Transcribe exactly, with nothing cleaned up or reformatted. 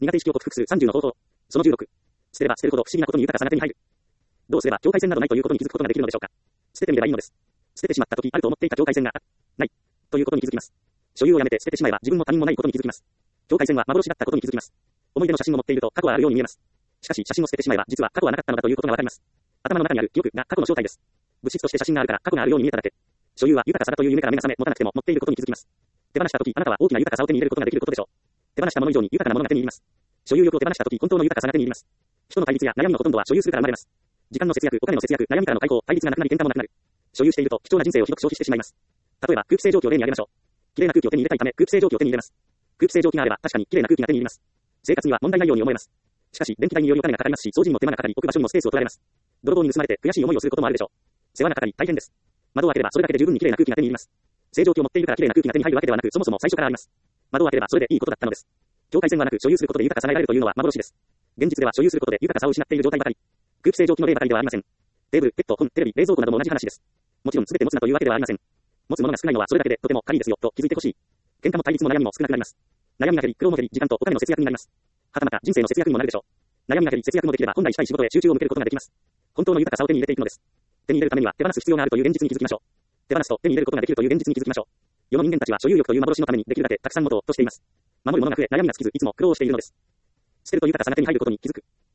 苦手意識を克服するさんじゅうの方法。そのじゅうろく。捨てれば捨てるほど不思議なことに豊かさが手に入る。どうすれば境界線などないということに気づくことができるのでしょうか。捨ててみればいいのです。捨ててしまった時あると思っていた境界線が、ない。ということに気づきます。所有をやめて捨ててしまえば自分も他人もないことに気づきます。境界線は幻だったことに気づきます。思い出の写真を持っていると過去はあるように見えます。しかし写真を捨ててしまえば実は過去はなかったのだということがわかります。頭の中にある記憶が過去の正体です。物質として写真があるから過去があるように見えただけ。所有は豊かさだという夢から目が覚め持たなくても持っていることに気づきます。手放した時あなたは大きな豊かさを手に入れることができることでしょう。手放したもの以上に豊かなものが手に入ります。所有欲を手放した時本当の豊かさが手に入ります。人の対立や悩みのほとんどは所有するから生まれます。時間の節約、お金の節約、悩みからの解放、対立がなくなり喧嘩もなくなる。所有していると貴重な人生をひどく消費してしまいます。例えば空気清浄機を例に挙げましょう。綺麗な空気を手に入れたいため空気清浄機を手に入れます。空気清浄機があれば確かに綺麗な空気が手に入ります。生活には問題ないように思えます。しかし電気代によりお金がかかりますし、掃除にも手間がかかり、置く場所にもスペースを取られます。泥棒に盗まれて悔しい思いをすることもあるでしょう。世話がかかり大変です。窓を開ければそれだけで十分に綺麗な空気が手に入ります。清浄機を持っているから綺麗な空気が手に入るわけではなく、そもそも最初からあります。窓を開ければそれでいいことだったのです。境界線はなく所有することで豊かさが得られるというのは幻です。現実では所有することで豊かさを失っている状態ばかり。空気清浄機の例ばかりではありません。テーブル、ペット、本、テレビ、冷蔵庫なども同じ話です。もちろん全て持つなというわけではありません。持つものが少ないのはそれだけでとても軽いですよと気づいてほしい。喧嘩も対立も悩みも少なくなります。悩みが減り、苦労も減り、時間とお金の節約になります。はたまた人生の節約にもなるでしょう。悩みが減り、節約もできれば本来したい仕事へ集中を向けることができます。本当の豊かさを手に入れていくのです。手に入れるためには手放す必要があるという現実に気づきましょう。手放すと手に入れることができるという現実に気づきましょう。世の人間たちは所有欲という幻のためにできるだけたくさん持とうとしています。守るものが増え、悩みが尽きず、いつも苦労しているのです。捨てると豊かさが手に入ることに気づく。